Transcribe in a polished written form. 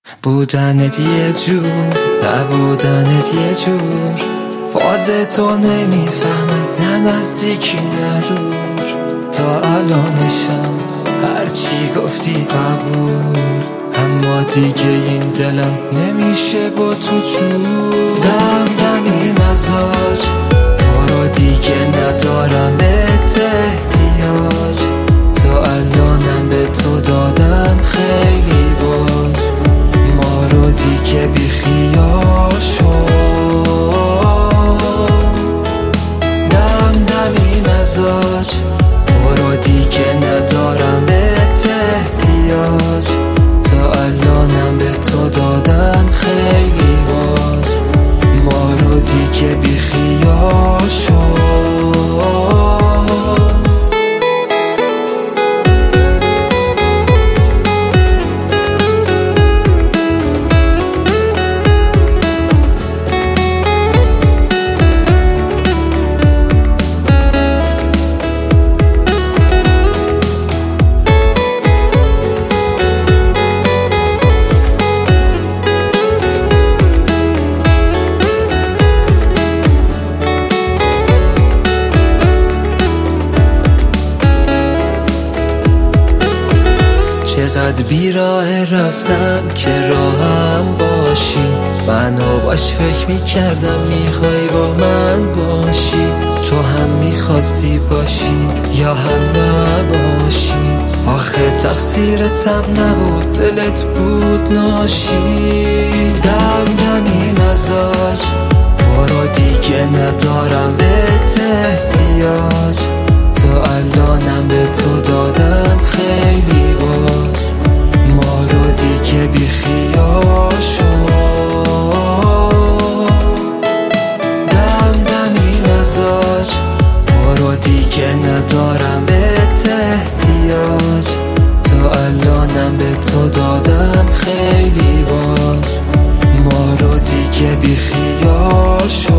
بودنت یه جور نبودنت یه جور، فاز تو نمیفهمم نه نزدیکی نه دور. تا الانشم هرچی گفتی قبول، اما دیگه این دلم نمیشه با تو جور. دمدمی مزاج برو دیگه ندارم به احتیاج، تا الانم به تو دادم خیلی باج، ما رو دیگه بی خیال شد. دمدمی مزاج برو دیگه ندارم به احتیاج، تا الانم به تو دادم خیلی باج، ما رو دیگه بی خیال شد. چقدر بیراه رفتم که راهم باشی، منو باش فکر میکردم میخوای با من باشی، تو هم میخواستی باشی یا هم نباشی، آخه تقصیرتم نبود دلت بود ناشی. دمدمی مزاج برو دیگه ندارم به احتیاج، تا الانم به تو دادم خیلی باج، ما رو دیگه بی خیال شد. دمدمی مزاج برو دیگه ندارم به احتیاج، تا الانم به تو دادم خیلی باج، ما رو دیگه بی خیال شد.